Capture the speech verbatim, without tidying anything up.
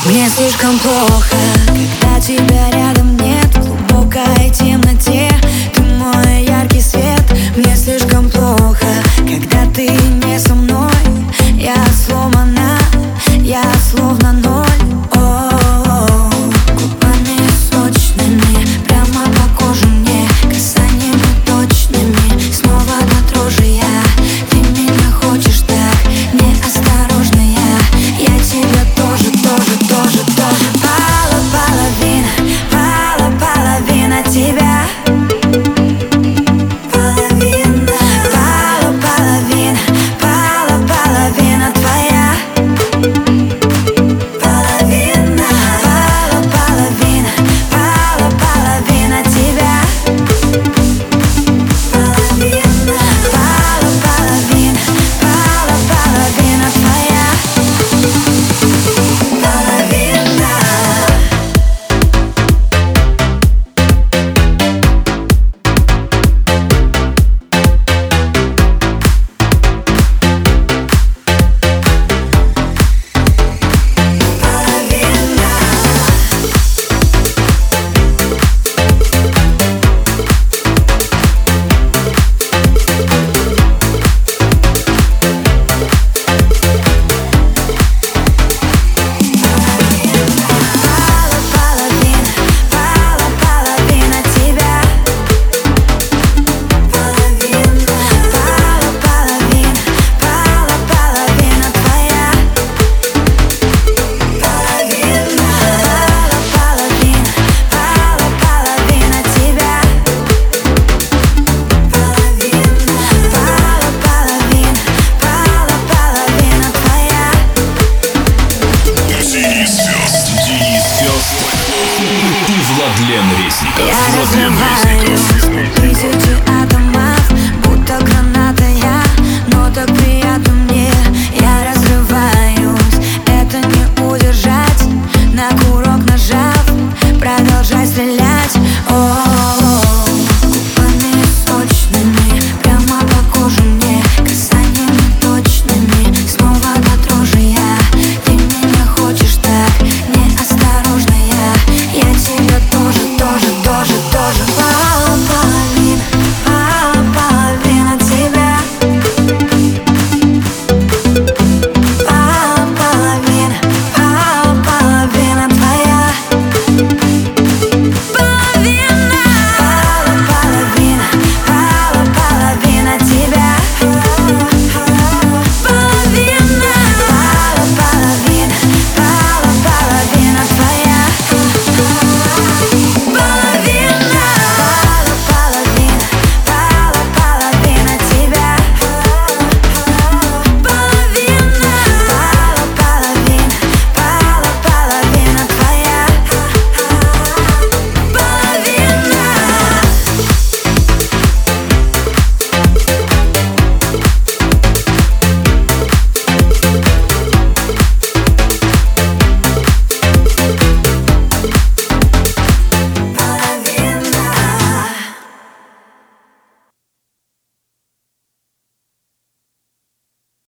Мне слишком плохо, когда тебя рядом нет. В глубокой темноте ты мой яркий свет. Мне слишком плохо, когда ты не со мной. Я сломана, я словно ноль. О-о-о. Губами сочными, прямо по коже мне, касаниями точными, снова до дрожи я. Ты меня хочешь так, неосторожная. Я тебя тоже, тоже, тоже, тоже. Пала половина, пала половина тебя. Половина, пала половина, пала половина твоя. Половина, пала половина, пала половина тебя. Половина, пала половина, пала половина твоя. Половина. И Владлен Резников. Я Владлен разрываю Резников. тысячи